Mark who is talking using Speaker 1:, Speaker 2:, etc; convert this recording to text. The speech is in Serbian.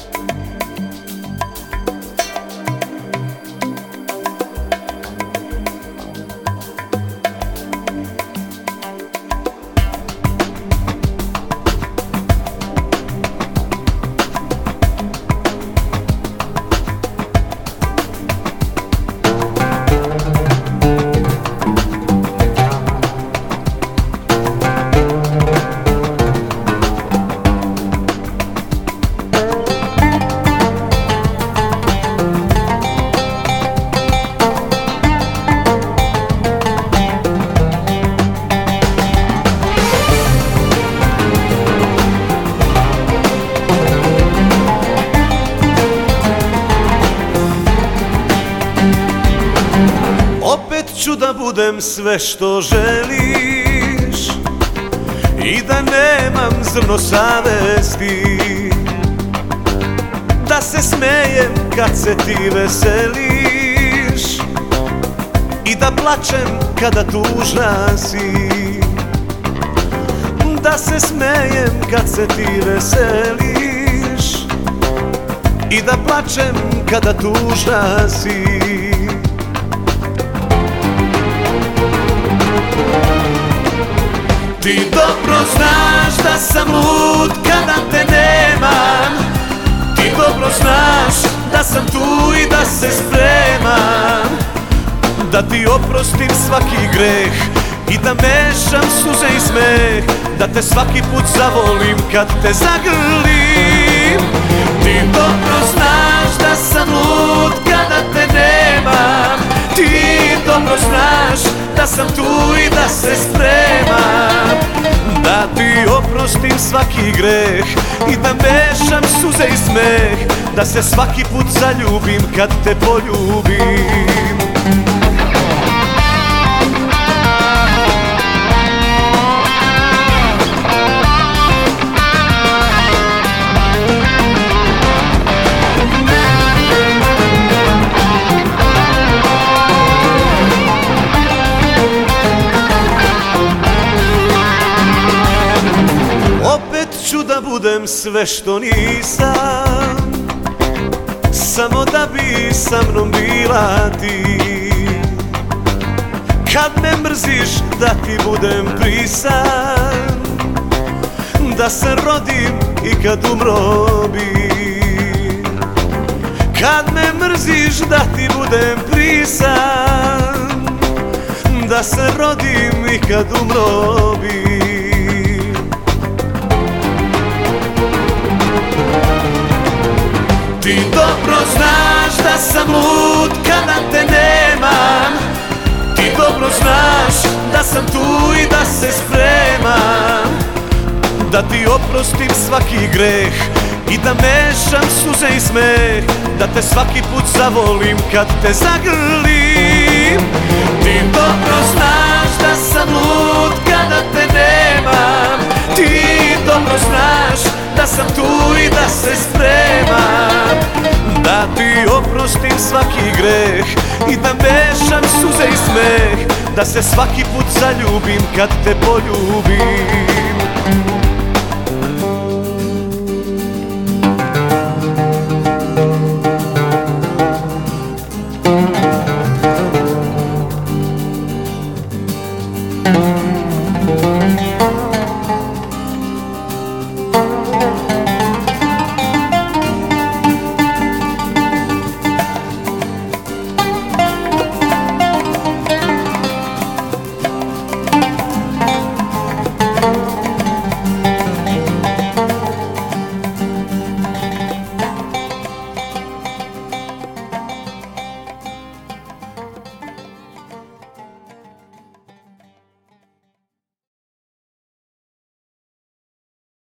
Speaker 1: Opet ću da budem sve što želiš i da nemam zrno savesti, da se smejem kad se ti veseliš i da plačem kada tužna si, da se smejem kad se ti veseliš i da plačem kada tužna si. Ti dobro znaš da sam lud kada te nemam, ti dobro znaš da sam tu i da se spremam da ti oprostim svaki greh i da mešam suze i smeh, da te svaki put zavolim kad te zagrlim. Ti dobro znaš da sam lud kada te nemam, ti dobro znaš da sam tu i da se spremam da ti oprostim svaki greh i da mešam suze i smeh, da se svaki put zaljubim kad te poljubim. Opet ću da budem sve što nisam, samo da bi sa mnom bila ti. Kad me mrziš da ti budem prisan, da se rodim i kad umro bi. Kad me mrziš da ti budem prisan, da se rodim i kad umro bi. Ti dobro znaš da sam lud kada te nemam, ti dobro znaš da sam tu i da se spremam da ti oprostim svaki greh i da mešam suze i smeh, da te svaki put zavolim kad te zagrlim. Ti dobro znaš da sam lud kada te nemam, ti dobro znaš da sam tu i da se spremam da ti oprostim svaki greh i da mešam suze i smeh, da se svaki put zaljubim kad te poljubim.